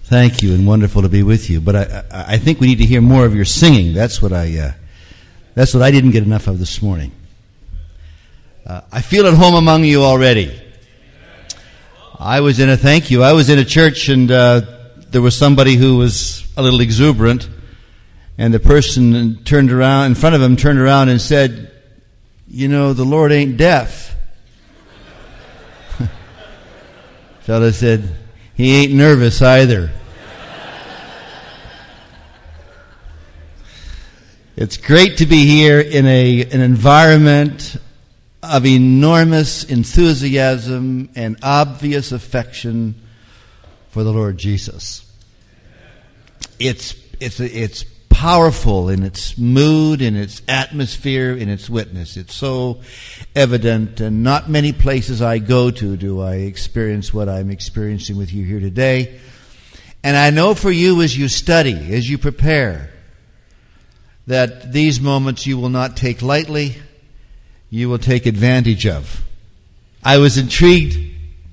Thank you, and wonderful to be with you. But I think we need to hear more of your singing. That's what I didn't get enough of this morning. I feel at home among you already. I was in a church, and there was somebody who was a little exuberant, and the person in front of him turned around and said, "You know, the Lord ain't deaf." Fella said, "He ain't nervous either." It's great to be here in an environment of enormous enthusiasm and obvious affection for the Lord Jesus. It's powerful in its mood, in its atmosphere, in its witness. It's so evident, and not many places I go to do I experience what I'm experiencing with you here today. And I know for you, as you study, as you prepare, that these moments you will not take lightly, you will take advantage of. I was intrigued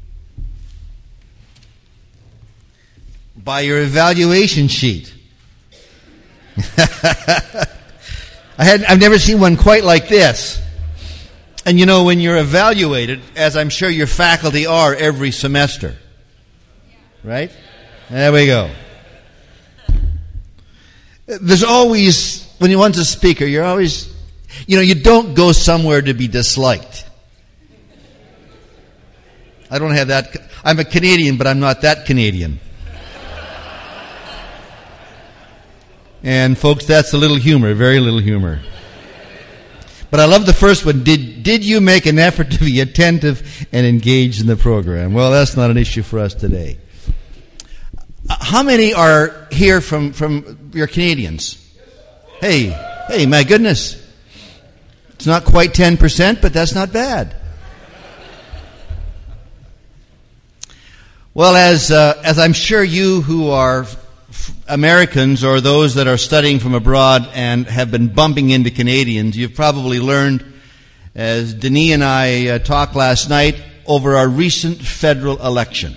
by your evaluation sheet. I've never seen one quite like this. And you know, when you're evaluated, as I'm sure your faculty are every semester, right? There we go. There's always, when you want a speaker, you're always, you don't go somewhere to be disliked. I don't have that. I'm a Canadian, but I'm not that Canadian. And folks, that's a little humor, very little humor. But I love the first one. Did you make an effort to be attentive and engaged in the program? Well, that's not an issue for us today. How many are here from your Canadians? Hey, my goodness. It's not quite 10%, but that's not bad. Well, as I'm sure you who are Americans or those that are studying from abroad and have been bumping into Canadians, you've probably learned, as Denis and I talked last night, over our recent federal election.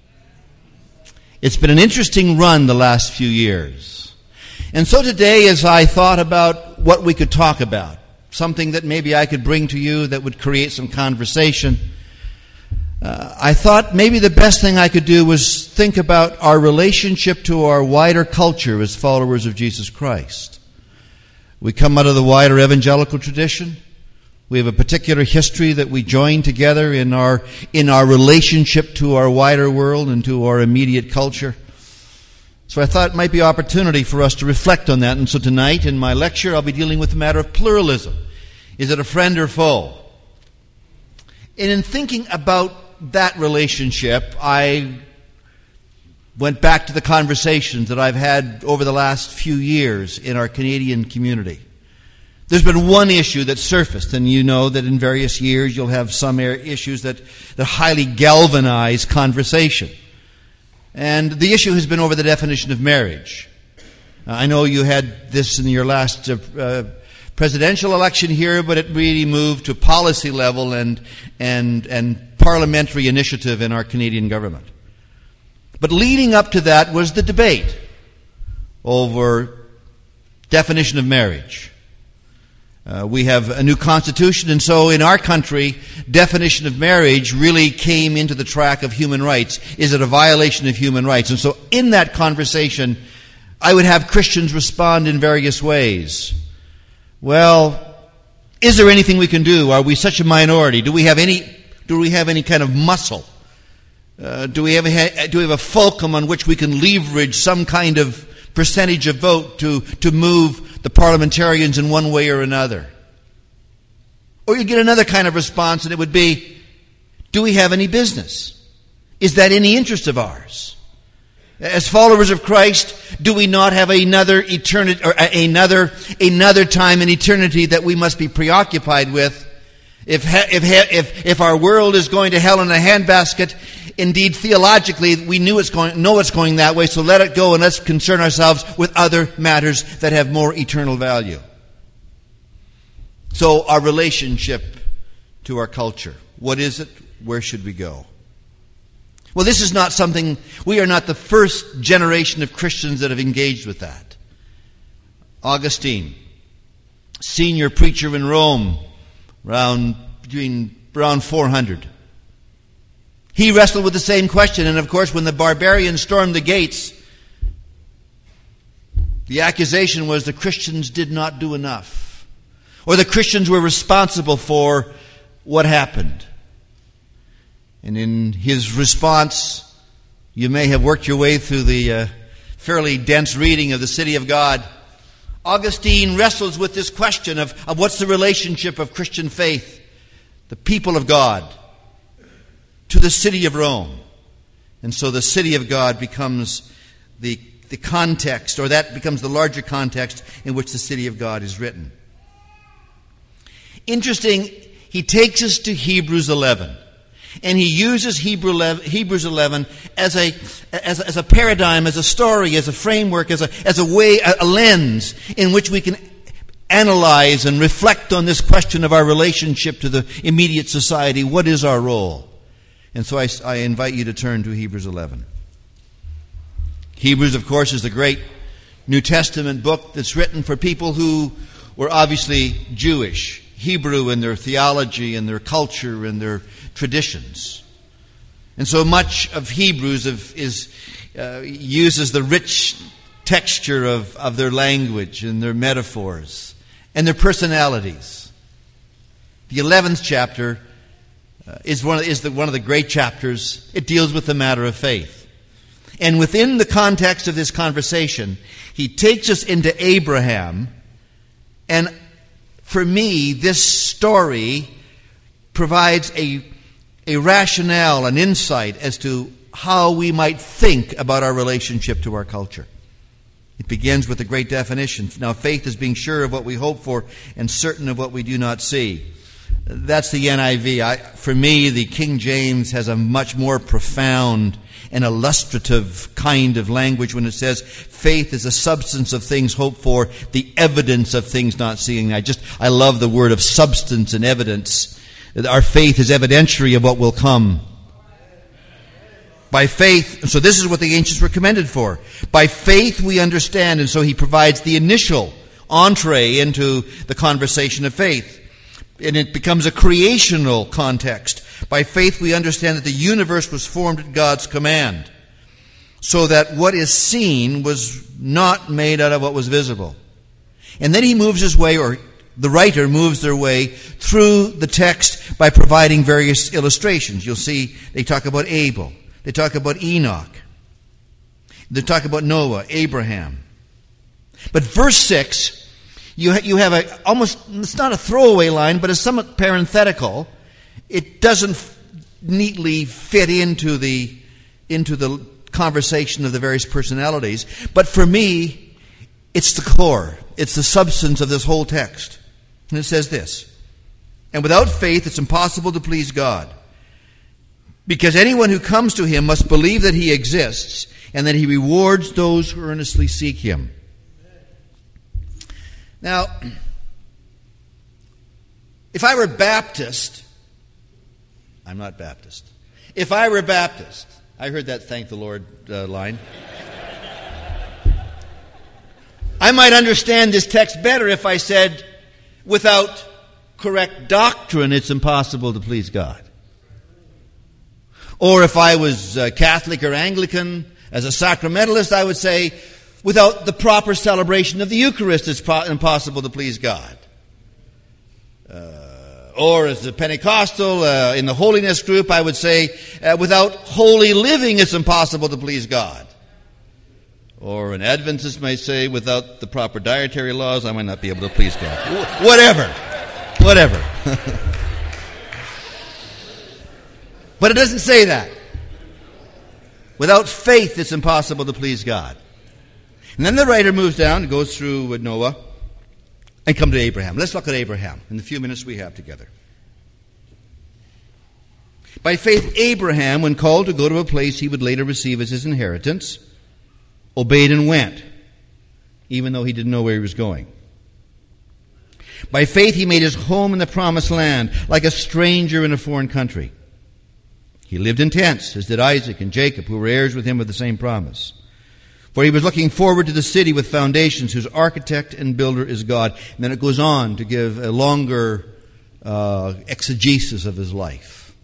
It's been an interesting run the last few years. And so today, as I thought about what we could talk about, something that maybe I could bring to you that would create some conversation, I thought maybe the best thing I could do was think about our relationship to our wider culture as followers of Jesus Christ. We come out of the wider evangelical tradition. We have a particular history that we join together in our relationship to our wider world and to our immediate culture. So I thought it might be an opportunity for us to reflect on that. And so tonight in my lecture I'll be dealing with the matter of pluralism. Is it a friend or foe? And in thinking about that relationship, I went back to the conversations that I've had over the last few years in our Canadian community. There's been one issue that surfaced, and you know that in various years you'll have some issues that highly galvanize conversation. And the issue has been over the definition of marriage. I know you had this in your last presidential election here, but it really moved to policy level and parliamentary initiative in our Canadian government. But leading up to that was the debate over definition of marriage. We have a new constitution, and so in our country, definition of marriage really came into the track of human rights. Is it a violation of human rights? And so in that conversation, I would have Christians respond in various ways. Well, is there anything we can do? Are we such a minority? Do we have any kind of muscle? Do we have a fulcrum on which we can leverage some kind of percentage of vote to move the parliamentarians in one way or another? Or you get another kind of response, and it would be, do we have any business? Is that any interest of ours? As followers of Christ, do we not have another eternity or another time in eternity that we must be preoccupied with? If our world is going to hell in a handbasket, indeed theologically we know it's going that way, so let it go and let's concern ourselves with other matters that have more eternal value. So our relationship to our culture, what is it? Where should we go? Well, this is not something, we are not the first generation of Christians that have engaged with that. Augustine, senior preacher in Rome, around 400. He wrestled with the same question, and of course when the barbarians stormed the gates, the accusation was the Christians did not do enough, or the Christians were responsible for what happened. And in his response, you may have worked your way through the fairly dense reading of the City of God. Augustine wrestles with this question of what's the relationship of Christian faith, the people of God, to the city of Rome. And so the city of God becomes the context, or that becomes the larger context in which the city of God is written. Interesting, he takes us to Hebrews 11. And he uses Hebrews 11 as a paradigm, as a story, as a framework, as a way, a lens in which we can analyze and reflect on this question of our relationship to the immediate society. What is our role? And so I invite you to turn to Hebrews 11. Hebrews, of course, is the great New Testament book that's written for people who were obviously Jewish, Hebrew in their theology and their culture and their traditions. And so much of Hebrews uses the rich texture of their language and their metaphors and their personalities. The 11th chapter is one of the great chapters. It deals with the matter of faith. And within the context of this conversation, he takes us into Abraham. And for me, this story provides a rationale, an insight as to how we might think about our relationship to our culture. It begins with a great definition. Now, faith is being sure of what we hope for and certain of what we do not see. That's the NIV. For me, the King James has a much more profound and illustrative kind of language when it says faith is the substance of things hoped for, the evidence of things not seen. I love the word of substance and evidence. Our faith is evidentiary of what will come. By faith, so this is what the ancients were commended for. By faith we understand, and so he provides the initial entree into the conversation of faith. And it becomes a creational context. By faith we understand that the universe was formed at God's command, so that what is seen was not made out of what was visible. And then he moves his way, or the writer moves their way through the text by providing various illustrations. You'll see they talk about Abel. They talk about Enoch. They talk about Noah, Abraham. But verse 6, you have almost, it's not a throwaway line, but it's somewhat parenthetical. It doesn't neatly fit into the conversation of the various personalities. But for me, it's the core. It's the substance of this whole text. And it says this: and without faith it's impossible to please God, because anyone who comes to him must believe that he exists and that he rewards those who earnestly seek him. Now, if I were Baptist, I'm not Baptist. If I were Baptist, I heard that thank the Lord line. I might understand this text better if I said, without correct doctrine, it's impossible to please God. Or if I was Catholic or Anglican, as a sacramentalist, I would say, without the proper celebration of the Eucharist, it's impossible to please God. Or as a Pentecostal, in the holiness group, I would say, without holy living, it's impossible to please God. Or an Adventist may say, without the proper dietary laws, I might not be able to please God. Whatever. But it doesn't say that. Without faith, it's impossible to please God. And then the writer moves down and goes through with Noah and come to Abraham. Let's look at Abraham in the few minutes we have together. By faith, Abraham, when called to go to a place he would later receive as his inheritance, obeyed and went, even though he didn't know where he was going. By faith, he made his home in the promised land, like a stranger in a foreign country. He lived in tents, as did Isaac and Jacob, who were heirs with him of the same promise. For he was looking forward to the city with foundations, whose architect and builder is God. And then it goes on to give a longer exegesis of his life.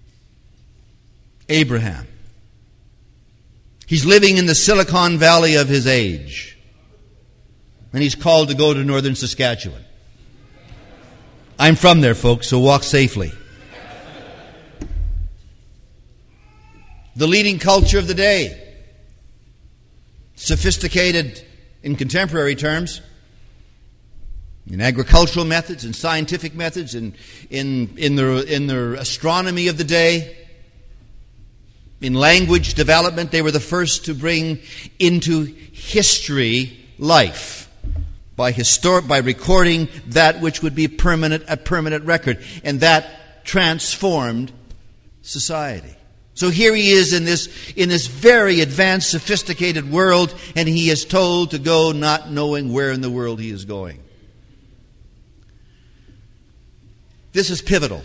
Abraham. He's living in the Silicon Valley of his age. And he's called to go to northern Saskatchewan. I'm from there, folks, so walk safely. The leading culture of the day. Sophisticated in contemporary terms, in agricultural methods, in scientific methods, in their astronomy of the day, in language development. They were the first to bring into history life by recording that which would be a permanent record, and that transformed society. So here he is in this very advanced, sophisticated world, and he is told to go not knowing where in the world he is going. This is pivotal.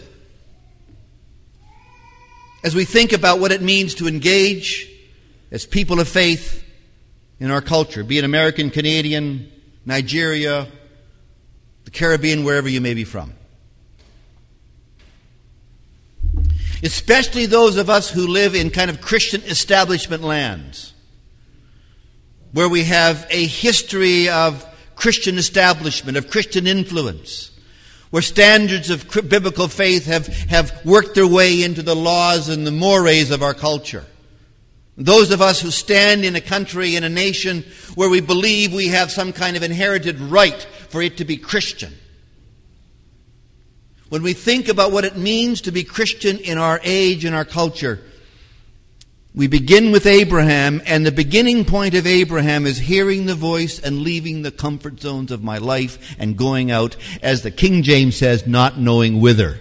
As we think about what it means to engage as people of faith in our culture, be it American, Canadian, Nigeria, the Caribbean, wherever you may be from. Especially those of us who live in kind of Christian establishment lands, where we have a history of Christian establishment, of Christian influence, where standards of biblical faith have worked their way into the laws and the mores of our culture. Those of us who stand in a country, in a nation, where we believe we have some kind of inherited right for it to be Christian. When we think about what it means to be Christian in our age and our culture, we begin with Abraham, and the beginning point of Abraham is hearing the voice and leaving the comfort zones of my life and going out, as the King James says, not knowing whither.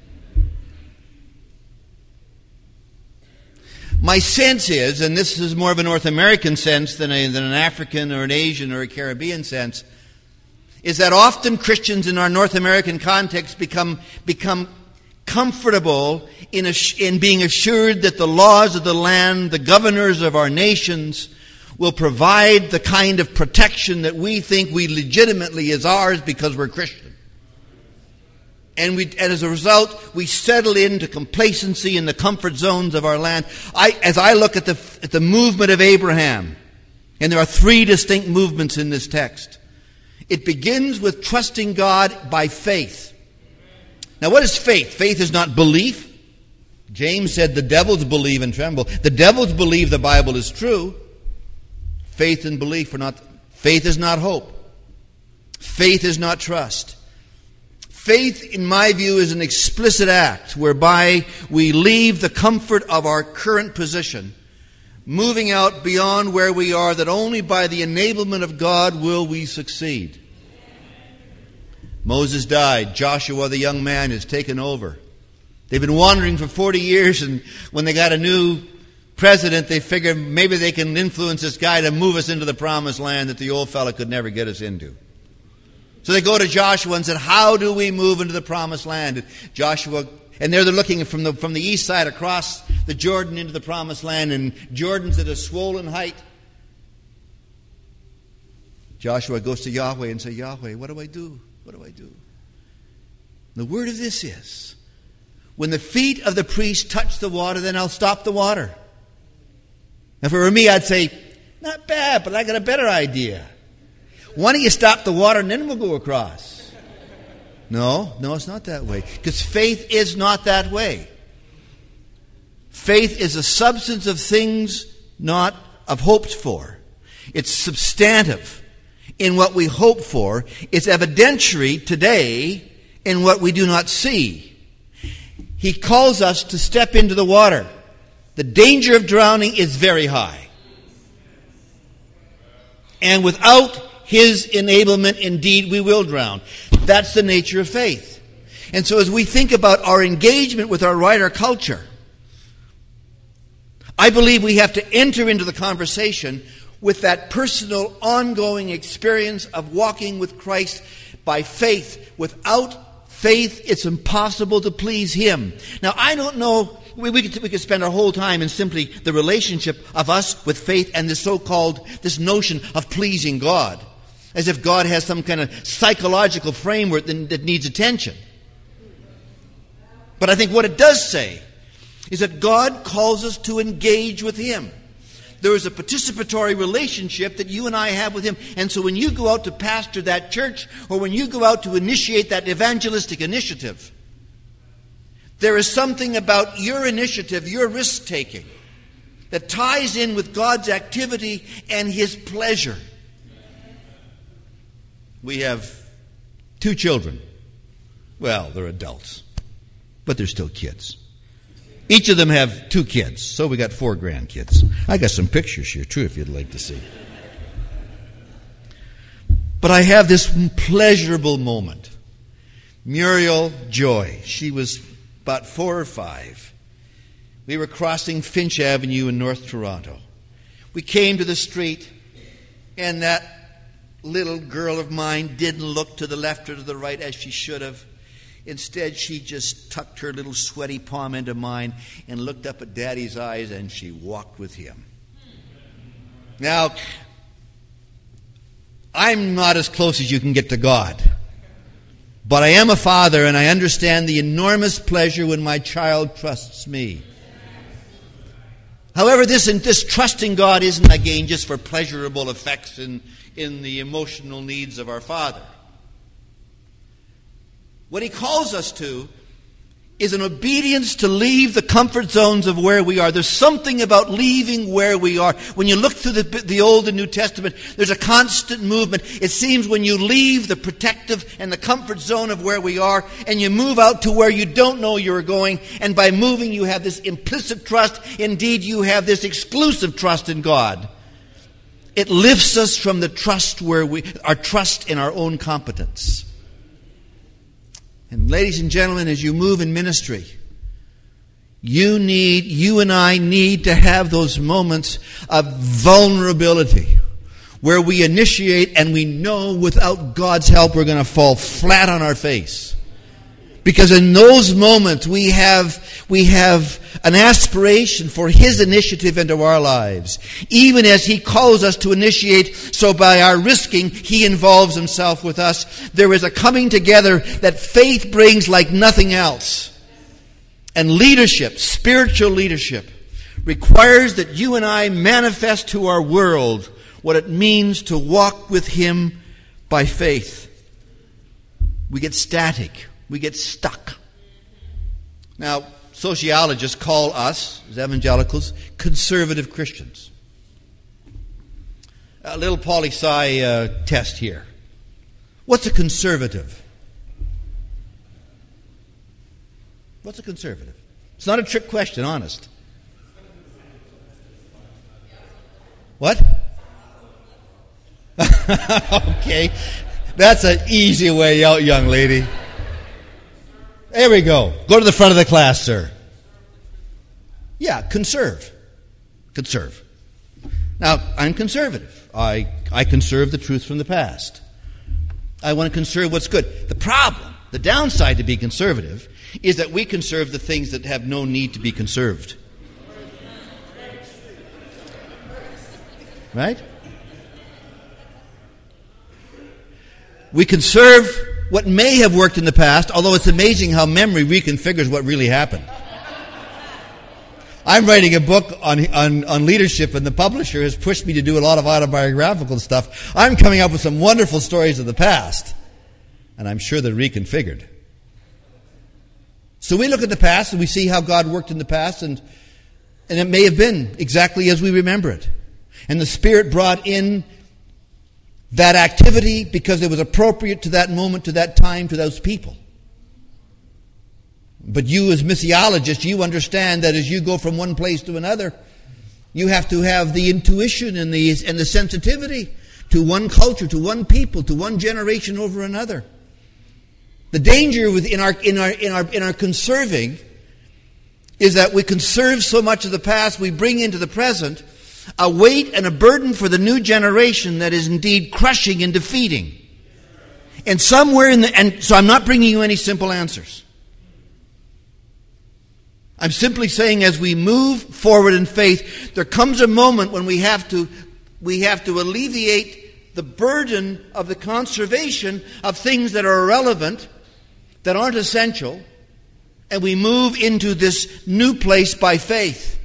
My sense is, and this is more of a North American sense than an African or an Asian or a Caribbean sense, is that often Christians in our North American context become comfortable in being assured that the laws of the land, the governors of our nations, will provide the kind of protection that we think we legitimately is ours because we're Christian. And as a result, we settle into complacency in the comfort zones of our land. As I look at the movement of Abraham, and there are three distinct movements in this text. It begins with trusting God by faith. Now, what is faith? Faith is not belief. James said the devils believe and tremble. The devils believe the Bible is true. Faith and belief are not. Faith is not hope. Faith is not trust. Faith, in my view, is an explicit act whereby we leave the comfort of our current position, moving out beyond where we are, that only by the enablement of God will we succeed. Moses died. Joshua, the young man, has taken over. They've been wandering for 40 years, and when they got a new president, they figured maybe they can influence this guy to move us into the promised land that the old fella could never get us into. So they go to Joshua and said, how do we move into the promised land? And they're looking from the east side across the Jordan into the promised land, and Jordan's at a swollen height. Joshua goes to Yahweh and says, Yahweh, what do I do? What do I do? The word of this is, when the feet of the priest touch the water, then I'll stop the water. If it were me, I'd say, not bad, but I got a better idea. Why don't you stop the water and then we'll go across? No, it's not that way. Because faith is not that way. Faith is a substance of things not of hoped for. It's substantive in what we hope for. It's evidentiary today in what we do not see. He calls us to step into the water. The danger of drowning is very high. And without His enablement, indeed, we will drown. That's the nature of faith. And so as we think about our engagement with our wider culture, I believe we have to enter into the conversation with that personal, ongoing experience of walking with Christ by faith. Without faith, it's impossible to please Him. Now, I don't know we could spend our whole time in simply the relationship of us with faith and this notion of pleasing God, as if God has some kind of psychological framework that needs attention. But I think what it does say is that God calls us to engage with Him. There is a participatory relationship that you and I have with Him. And so when you go out to pastor that church, or when you go out to initiate that evangelistic initiative, there is something about your initiative, your risk-taking, that ties in with God's activity and His pleasure. We have 2 children. Well, they're adults, but they're still kids. Each of them have 2 kids, so we got 4 grandkids. I got some pictures here, too, if you'd like to see. But I have this pleasurable moment. Muriel Joy, she was about 4 or 5. We were crossing Finch Avenue in North Toronto. We came to the street, and that little girl of mine didn't look to the left or to the right as she should have. Instead, she just tucked her little sweaty palm into mine and looked up at Daddy's eyes, and she walked with him. Now, I'm not as close as you can get to God, but I am a father, and I understand the enormous pleasure when my child trusts me. However, this trusting God isn't, again, just for pleasurable effects in the emotional needs of our Father. What He calls us to is an obedience to leave the comfort zones of where we are. There's something about leaving where we are. When you look through the Old and New Testament, there's a constant movement. It seems when you leave the protective and the comfort zone of where we are and you move out to where you don't know you're going, and by moving you have this implicit trust. Indeed, you have this exclusive trust in God. It lifts us from the trust our trust in our own competence. And ladies and gentlemen, as you move in ministry, you and I need to have those moments of vulnerability where we initiate and we know without God's help we're going to fall flat on our face. Because in those moments we have an aspiration for His initiative into our lives. Even as He calls us to initiate, so by our risking, He involves Himself with us. There is a coming together that faith brings like nothing else. And leadership, spiritual leadership, requires that you and I manifest to our world what it means to walk with Him by faith. We get static. We get stuck. Now, sociologists call us, as evangelicals, conservative Christians. A little poli-sci test here. What's a conservative? What's a conservative? It's not a trick question, honest. What? Okay. That's an easy way out, young lady. There we go. Go to the front of the class, sir. Yeah, conserve. Conserve. Now, I'm conservative. I conserve the truth from the past. I want to conserve what's good. The problem, the downside to be conservative, is that we conserve the things that have no need to be conserved. Right? We conserve what may have worked in the past, although it's amazing how memory reconfigures what really happened. I'm writing a book on leadership, and the publisher has pushed me to do a lot of autobiographical stuff. I'm coming up with some wonderful stories of the past, and I'm sure they're reconfigured. So we look at the past and we see how God worked in the past, and it may have been exactly as we remember it. And the Spirit brought in that activity because it was appropriate to that moment, to that time, to those people. But you as missiologists, you understand that as you go from one place to another, you have to have the intuition and the sensitivity to one culture, to one people, to one generation over another. The danger in our conserving is that we conserve so much of the past, we bring into the present a weight and a burden for the new generation that is indeed crushing and defeating. And somewhere and so I'm not bringing you any simple answers. I'm simply saying as we move forward in faith, there comes a moment when we have to alleviate the burden of the conservation of things that are irrelevant, that aren't essential, and we move into this new place by faith.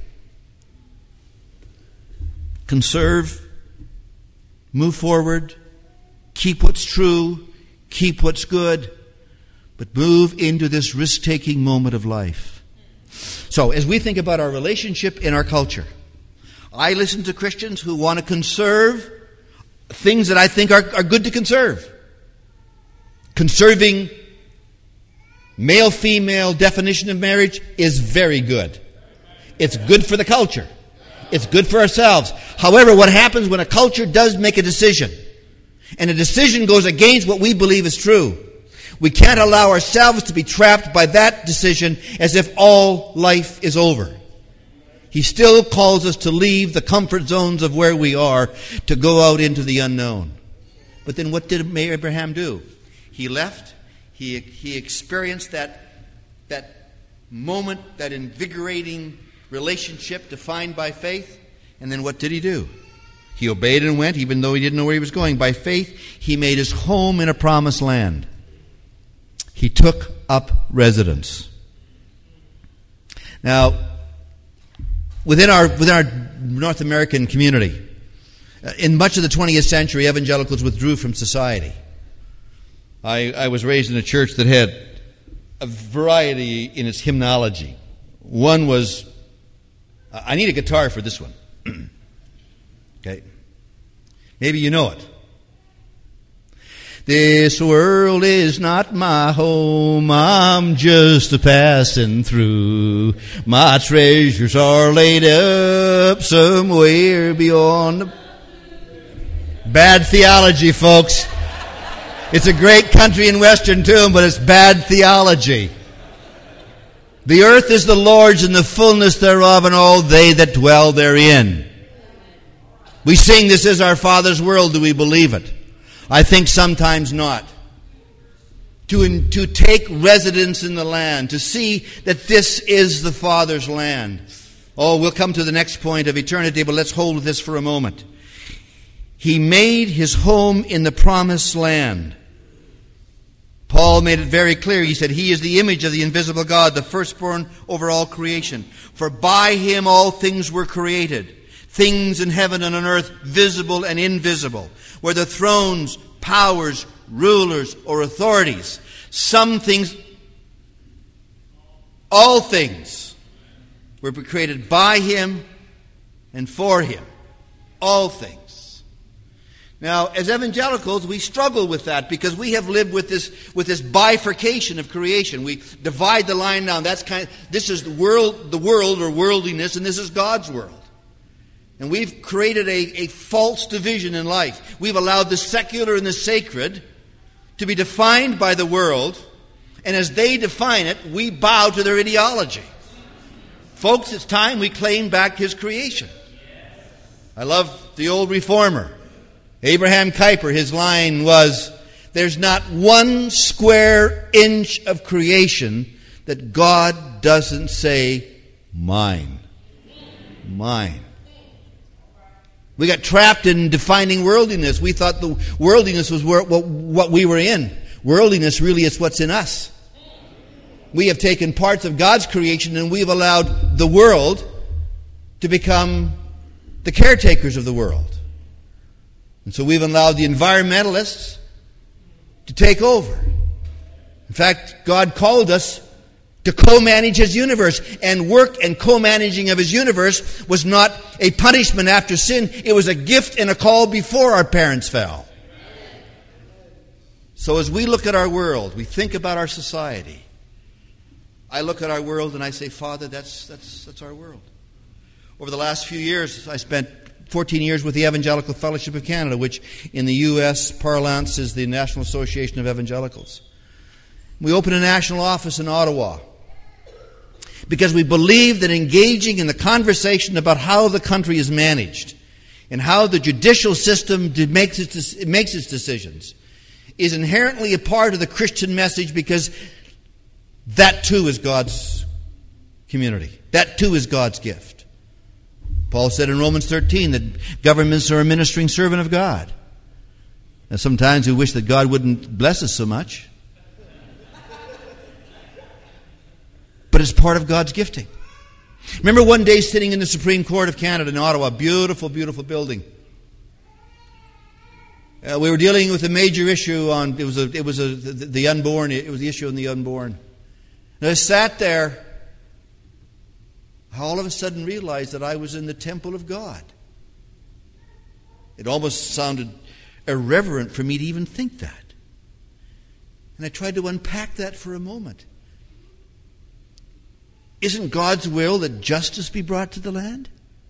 Conserve, move forward, keep what's true, keep what's good, but move into this risk-taking moment of life. So, as we think about our relationship in our culture, I listen to Christians who want to conserve things that I think are good to conserve. Conserving male-female definition of marriage is very good. It's good for the culture. It's good for ourselves. However, what happens when a culture does make a decision, and a decision goes against what we believe is true, we can't allow ourselves to be trapped by that decision as if all life is over. He still calls us to leave the comfort zones of where we are to go out into the unknown. But then what did Abraham do? He left. He experienced that moment, that invigorating relationship defined by faith. And then what did he do? He obeyed and went, even though he didn't know where he was going. By faith, he made his home in a promised land. He took up residence. Now, within our North American community, in much of the 20th century, evangelicals withdrew from society. I was raised in a church that had a variety in its hymnology. One was, I need a guitar for this one. Okay. Maybe you know it. This world is not my home, I'm just a passing through. My treasures are laid up somewhere beyond the... Bad theology, folks. It's a great country and western tune, but it's bad theology. The earth is the Lord's and the fullness thereof, and all they that dwell therein. We sing, this is our Father's world. Do we believe it? I think sometimes not. To take residence in the land, to see that this is the Father's land. Oh, we'll come to the next point of eternity, but let's hold this for a moment. He made his home in the promised land. Paul made it very clear. He said, he is the image of the invisible God, the firstborn over all creation. For by him all things were created. Things in heaven and on earth, visible and invisible, whether thrones, powers, rulers, or authorities. Some things, all things, were created by him and for him. All things. Now, as evangelicals, we struggle with that because we have lived with this bifurcation of creation. We divide the line down. This is the world or worldliness, and this is God's world. And we've created a false division in life. We've allowed the secular and the sacred to be defined by the world, and as they define it, we bow to their ideology. Folks, it's time we claim back his creation. I love the old reformer, Abraham Kuyper. His line was, there's not one square inch of creation that God doesn't say, mine. Mine. We got trapped in defining worldliness. We thought the worldliness was what we were in. Worldliness really is what's in us. We have taken parts of God's creation and we've allowed the world to become the caretakers of the world. And so we've allowed the environmentalists to take over. In fact, God called us to co-manage his universe, and work and co-managing of his universe was not a punishment after sin. It was a gift and a call before our parents fell. So as we look at our world, we think about our society. I look at our world and I say, Father, that's our world. Over the last few years, I spent 14 years with the Evangelical Fellowship of Canada, which in the U.S. parlance is the National Association of Evangelicals. We opened a national office in Ottawa because we believe that engaging in the conversation about how the country is managed and how the judicial system makes its decisions is inherently a part of the Christian message, because that too is God's community. That too is God's gift. Paul said in Romans 13 that governments are a ministering servant of God. Now, sometimes we wish that God wouldn't bless us so much. But it's part of God's gifting. Remember one day sitting in the Supreme Court of Canada in Ottawa, beautiful, beautiful building. We were dealing with a major issue on the unborn. It was the issue on the unborn. And I sat there. I all of a sudden realized that I was in the temple of God. It almost sounded irreverent for me to even think that. And I tried to unpack that for a moment. Isn't God's will that justice be brought to the land?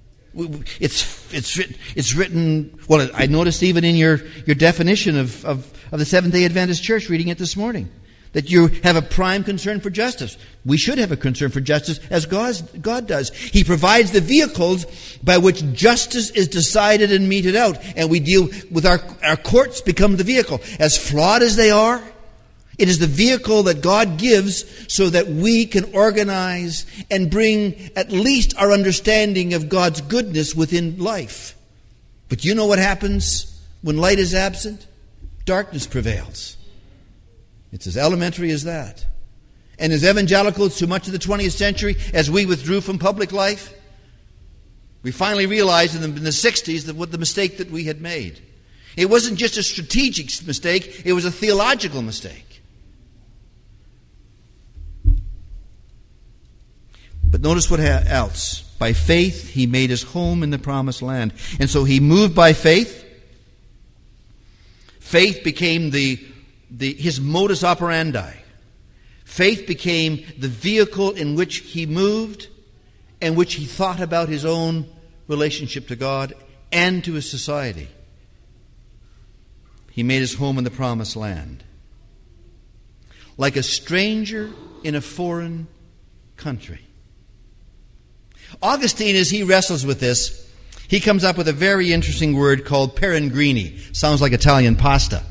It's written. Well, I noticed even in your definition of the Seventh-day Adventist Church, reading it this morning, that you have a prime concern for justice. We should have a concern for justice, as God does. He provides the vehicles by which justice is decided and meted out, and we deal with our courts become the vehicle. As flawed as they are, it is the vehicle that God gives so that we can organize and bring at least our understanding of God's goodness within life. But you know what happens when light is absent? Darkness prevails. It's as elementary as that. And as evangelicals through much of the 20th century, as we withdrew from public life, we finally realized in the 60s that what the mistake that we had made. It wasn't just a strategic mistake, it was a theological mistake. But notice what else. By faith, he made his home in the promised land. And so he moved by faith. Faith became his modus operandi. Faith became the vehicle in which he moved and which he thought about his own relationship to God and to his society. He made his home in the promised land. Like a stranger in a foreign country. Augustine, as he wrestles with this, he comes up with a very interesting word called peregrini. Sounds like Italian pasta.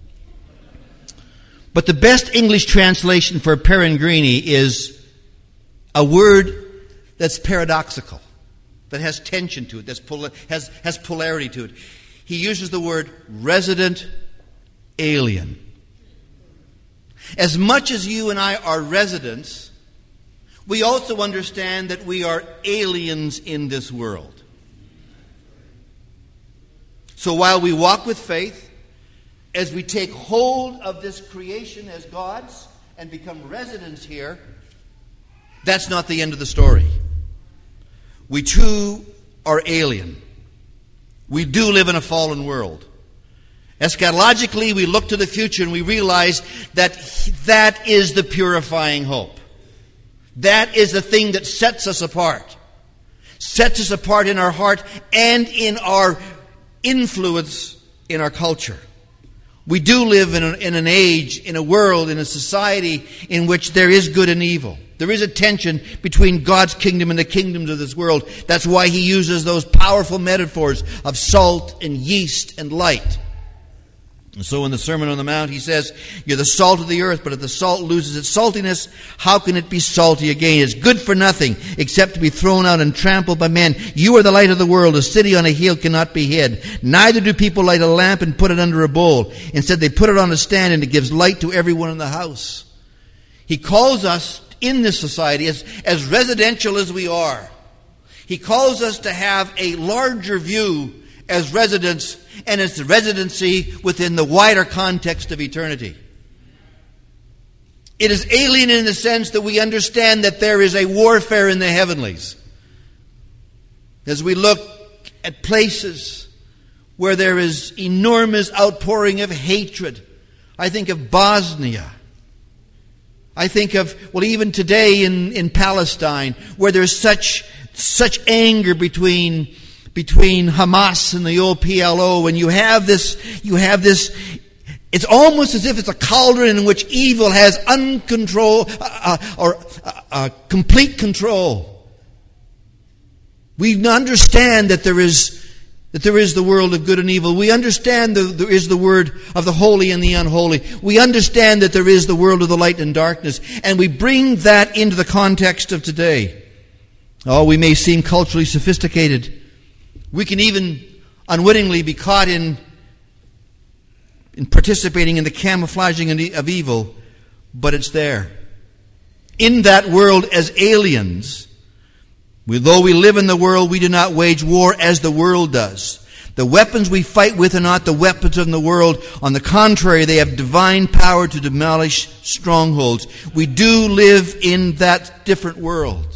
But the best English translation for peregrini is a word that's paradoxical, that has tension to it, that has polarity to it. He uses the word resident alien. As much as you and I are residents, we also understand that we are aliens in this world. So while we walk with faith, as we take hold of this creation as God's and become residents here, that's not the end of the story. We too are alien. We do live in a fallen world. Eschatologically, we look to the future and we realize that that is the purifying hope. That is the thing that sets us apart. Sets us apart in our heart and in our influence in our culture. We do live in an age, in a world, in a society in which there is good and evil. There is a tension between God's kingdom and the kingdoms of this world. That's why he uses those powerful metaphors of salt and yeast and light. And so in the Sermon on the Mount, he says, you're the salt of the earth, but if the salt loses its saltiness, how can it be salty again? It's good for nothing except to be thrown out and trampled by men. You are the light of the world. A city on a hill cannot be hid. Neither do people light a lamp and put it under a bowl. Instead, they put it on a stand and it gives light to everyone in the house. He calls us in this society, as residential as we are, he calls us to have a larger view as residents and as the residency within the wider context of eternity. It is alien in the sense that we understand that there is a warfare in the heavenlies. As we look at places where there is enormous outpouring of hatred, I think of Bosnia. I think of, even today in Palestine, where there's such anger between Hamas and the OPLO, and you have this, it's almost as if it's a cauldron in which evil has complete control. We understand that there is that there is the world of good and evil. We understand there is the word of the holy and the unholy. We understand that there is the world of the light and darkness. And we bring that into the context of today. Oh, we may seem culturally sophisticated. We can even unwittingly be caught in participating in the camouflaging of evil, but it's there. In that world as aliens, though we live in the world, we do not wage war as the world does. The weapons we fight with are not the weapons of the world. On the contrary, they have divine power to demolish strongholds. We do live in that different world.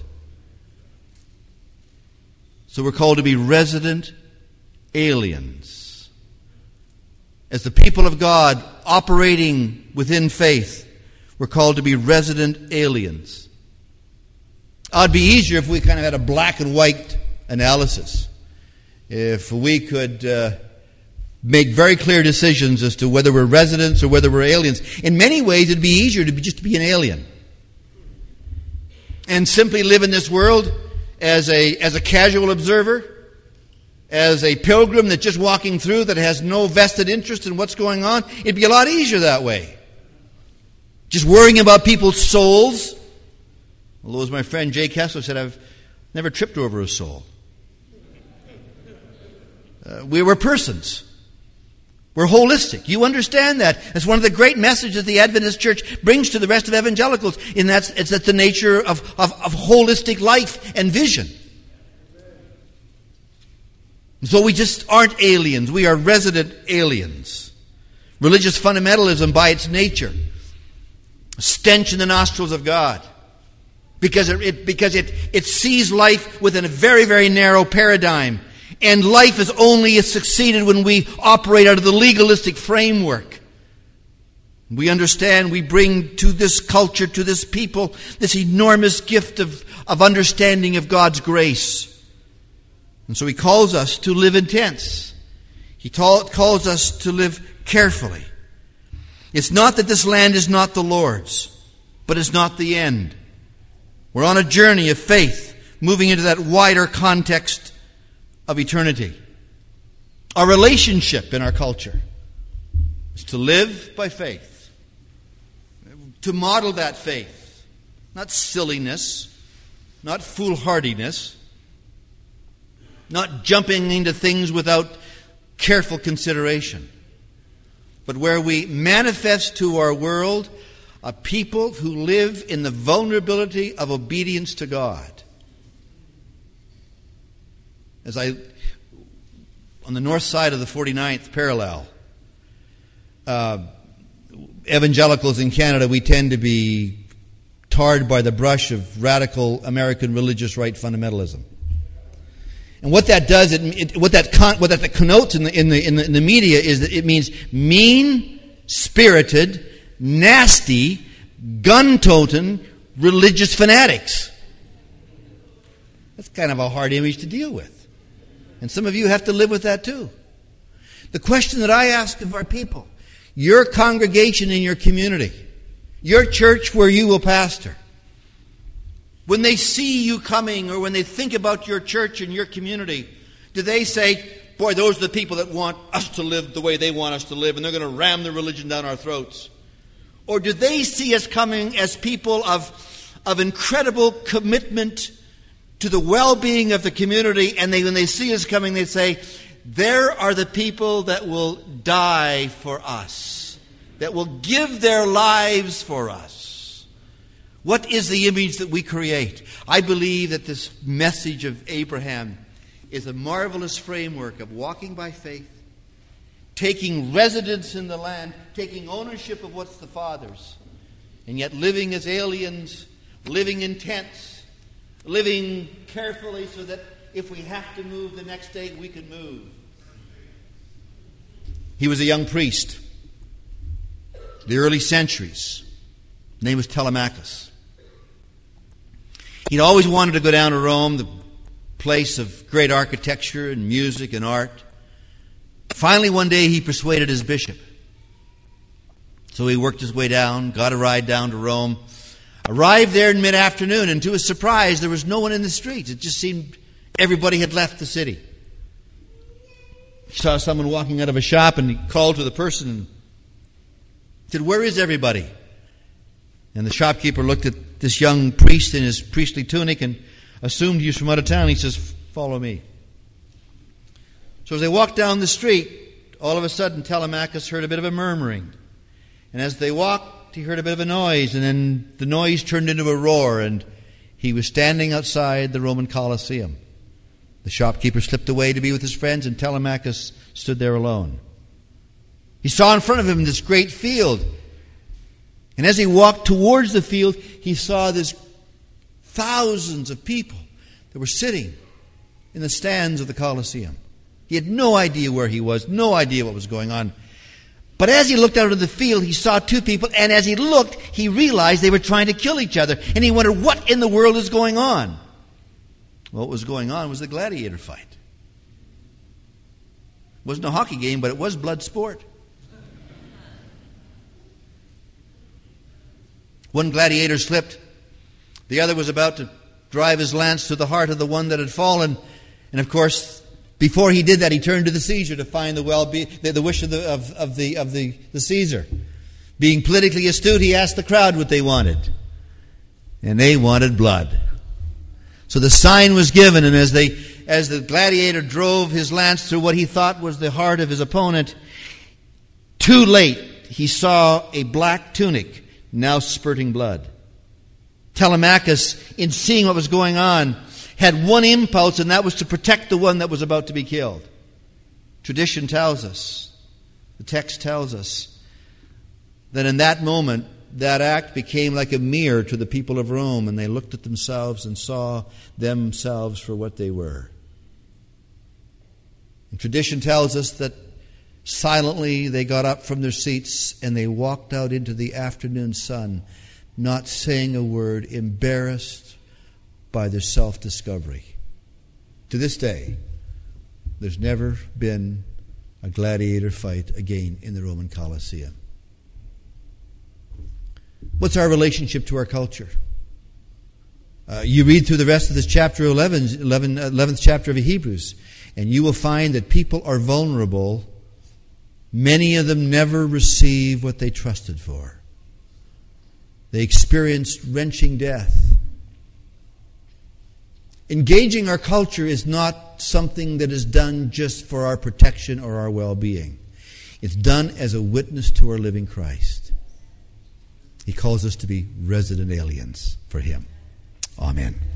So we're called to be resident aliens. As the people of God operating within faith, we're called to be resident aliens. It'd be easier if we kind of had a black and white analysis. If we could make very clear decisions as to whether we're residents or whether we're aliens. In many ways, it'd be easier to be an alien. And simply live in this world as a casual observer, as a pilgrim that's just walking through, that has no vested interest in what's going on. It'd be a lot easier that way. Just worrying about people's souls. Although, as my friend Jay Kessler said, I've never tripped over a soul. We're persons. We're holistic. You understand that. That's one of the great messages the Adventist Church brings to the rest of evangelicals. It's that the nature of holistic life and vision. So we just aren't aliens. We are resident aliens. Religious fundamentalism, by its nature, a stench in the nostrils of God, because it sees life within a very, very narrow paradigm. And life is only succeeded when we operate out of the legalistic framework. We understand, we bring to this culture, to this people, this enormous gift of understanding of God's grace. And so He calls us to live intense. He calls us to live carefully. It's not that this land is not the Lord's, but it's not the end. We're on a journey of faith, moving into that wider context of eternity. Our relationship in our culture is to live by faith, to model that faith, not silliness, not foolhardiness, not jumping into things without careful consideration, but where we manifest to our world a people who live in the vulnerability of obedience to God. On the north side of the 49th parallel, evangelicals in Canada, we tend to be tarred by the brush of radical American religious right fundamentalism. And what that does, what that connotes in the media is that it means mean-spirited, nasty, gun-toting religious fanatics. That's kind of a hard image to deal with. And some of you have to live with that too. The question that I ask of our people, your congregation in your community, your church where you will pastor, when they see you coming or when they think about your church and your community, do they say, boy, those are the people that want us to live the way they want us to live, and they're going to ram the religion down our throats? Or do they see us coming as people of incredible commitment to the well-being of the community, and when they see us coming, they say, there are the people that will die for us, that will give their lives for us? What is the image that we create? I believe that this message of Abraham is a marvelous framework of walking by faith, taking residence in the land, taking ownership of what's the Father's, and yet living as aliens, living in tents, living carefully so that if we have to move the next day, we can move. He was a young priest. The early centuries. His name was Telemachus. He'd always wanted to go down to Rome, the place of great architecture and music and art. Finally, one day, he persuaded his bishop. So he worked his way down, got a ride down to Rome, arrived there in mid-afternoon, and to his surprise, there was no one in the streets. It just seemed everybody had left the city. He saw someone walking out of a shop, and he called to the person and said, "Where is everybody?" And the shopkeeper looked at this young priest in his priestly tunic and assumed he was from out of town. He says, "Follow me." So as they walked down the street, all of a sudden Telemachus heard a bit of a murmuring. And as they walked, he heard a bit of a noise, and then the noise turned into a roar, and he was standing outside the Roman Colosseum. The shopkeeper slipped away to be with his friends, and Telemachus stood there alone. He saw in front of him this great field. And as he walked towards the field, he saw this thousands of people that were sitting in the stands of the Colosseum. He had no idea where he was, no idea what was going on. But as he looked out of the field, he saw two people, and as he looked, he realized they were trying to kill each other. And he wondered, what in the world is going on? Well, what was going on was the gladiator fight. It wasn't a hockey game, but it was blood sport. One gladiator slipped. The other was about to drive his lance through the heart of the one that had fallen. And of course, before he did that, he turned to the Caesar to find the wish of the Caesar. Being politically astute, he asked the crowd what they wanted. And they wanted blood. So the sign was given, and as the gladiator drove his lance through what he thought was the heart of his opponent, too late, he saw a black tunic now spurting blood. Telemachus, in seeing what was going on, had one impulse, and that was to protect the one that was about to be killed. Tradition tells us, the text tells us, that in that moment, that act became like a mirror to the people of Rome, and they looked at themselves and saw themselves for what they were. And tradition tells us that silently they got up from their seats and they walked out into the afternoon sun, not saying a word, embarrassed by their self-discovery. To this day, there's never been a gladiator fight again in the Roman Colosseum. What's our relationship to our culture? You read through the rest of this chapter 11th chapter of Hebrews, and you will find that people are vulnerable. Many of them never receive what they trusted for. They experienced wrenching death. Engaging our culture is not something that is done just for our protection or our well-being. It's done as a witness to our living Christ. He calls us to be resident aliens for Him. Amen.